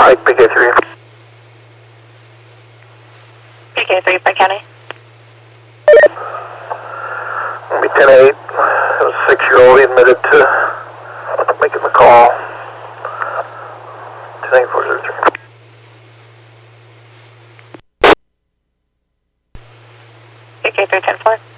Pike, PK3. PK3, Pike County. It'll be 10-8. A 6-year-old admitted to making the call. 10-8-403. PK3, 10-4.